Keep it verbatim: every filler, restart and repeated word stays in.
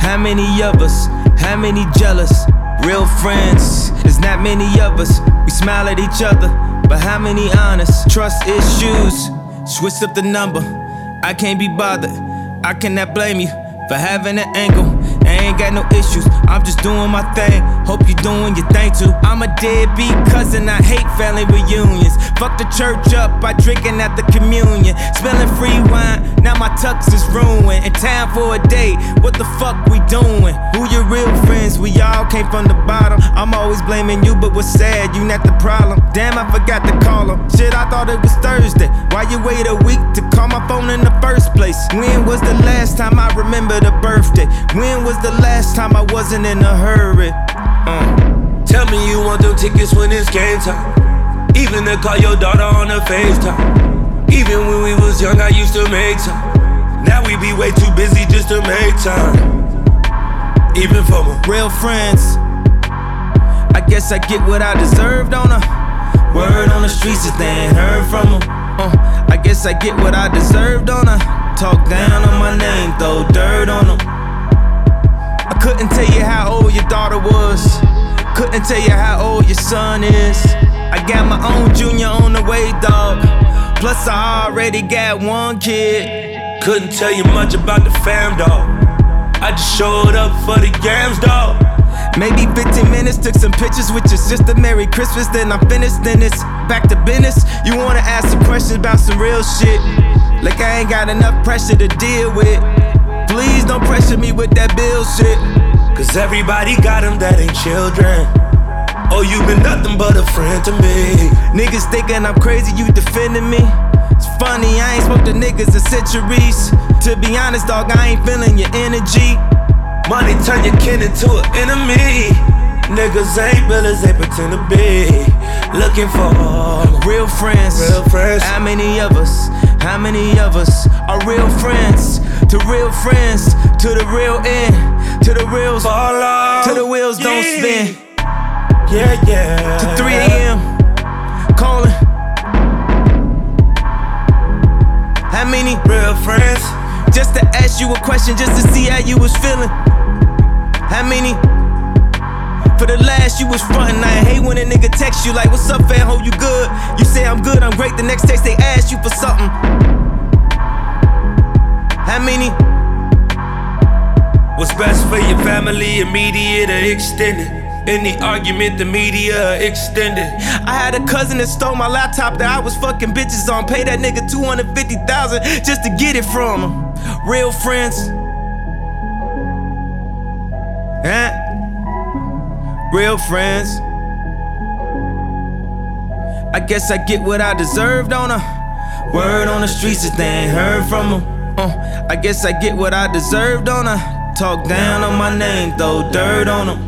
How many of us? How many jealous? Real friends, there's not many of us. We smile at each other, but how many honest? Trust issues, switch up the number. I can't be bothered, I cannot blame you for having an angle. I ain't got no issues, I'm just doing my thing. Hope you doing your thing too. I'm a deadbeat cousin, I hate family reunions. Fuck the church up by drinking at the communion. Smelling free wine, now my tux is ruined. In time for a date, what the fuck we doing? Who your real friends? We all came from the bottom. I'm always blaming you, but what's sad, you not the problem. Damn, I forgot to call him. Shit, I thought it was Thursday. Why you wait a week to call my phone in the first place? When was the last time I remembered a birthday? When was the last time I wasn't in a hurry? Uh. Tell me you want them tickets when it's game time. Even to call your daughter on the FaceTime. Even when we was young, I used to make time. Now we be way too busy just to make time. Even for my real friends, I guess I get what I deserved on her. Word on the streets is they ain't heard from them. uh, I guess I get what I deserved on her. Talk down on my name, throw dirt on them. I couldn't tell you how old your daughter was. Couldn't tell you how old your son is. I got my own junior on the way, dog. Plus I already got one kid. Couldn't tell you much about the fam, dog. I just showed up for the games, dog. Maybe fifteen minutes, took some pictures with your sister. Merry Christmas, then I'm finished, then it's back to business. You wanna ask some questions about some real shit, like I ain't got enough pressure to deal with. Please don't pressure me with that bill shit. Cause everybody got them that ain't children. Oh, you been nothing but a friend to me. Niggas thinking I'm crazy, you defending me. It's funny, I ain't smoked the niggas in centuries. To be honest, dog, I ain't feeling your energy. Money turn your kin into an enemy. Niggas ain't real as they pretend to be. Looking for real friends. Real friends. How many of us? How many of us are real friends? To real friends, to the real end, to the reals fall off, to the wheels yeah. don't spin. Yeah, yeah. To three A M calling. How many real friends? Just to ask you a question, just to see how you was feeling. How many? For the last you was frontin'. I hate when a nigga text you like, what's up, fam, hope you good? You say I'm good, I'm great, the next text they ask you for something. How many? What's best for your family, immediate or extended? In the argument, the media extended. I had a cousin that stole my laptop that I was fucking bitches on. Pay that nigga two hundred fifty thousand dollars just to get it from him. Real friends. Huh? Real friends. I guess I get what I deserved on her. Word on the streets is they ain't heard from them. Uh, I guess I get what I deserved on her. Talk down on my name, throw dirt on them.